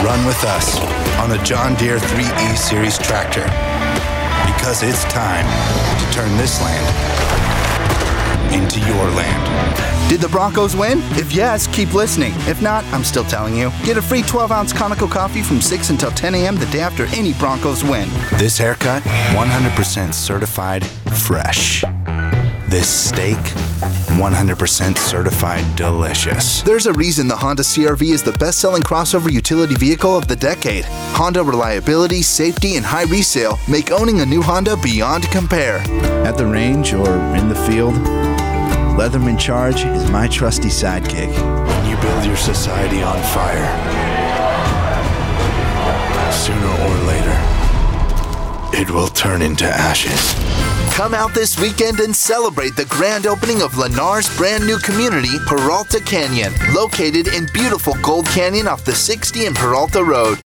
Run with us on a John Deere 3E Series tractor. Because it's time to turn this land into your land. Did the Broncos win? If yes, keep listening. If not, I'm still telling you. Get a free 12-ounce Conoco coffee from 6 until 10 a.m. the day after any Broncos win. This haircut, 100% certified fresh. This steak, 100% certified delicious. There's a reason the Honda CR-V is the best-selling crossover utility vehicle of the decade. Honda reliability, safety, and high resale make owning a new Honda beyond compare. At the range or in the field, Leatherman Charge is my trusty sidekick. When you build your society on fire, sooner or later, it will turn into ashes. Come out this weekend and celebrate the grand opening of Lennar's brand new community, Peralta Canyon, located in beautiful Gold Canyon off the 60 and Peralta Road.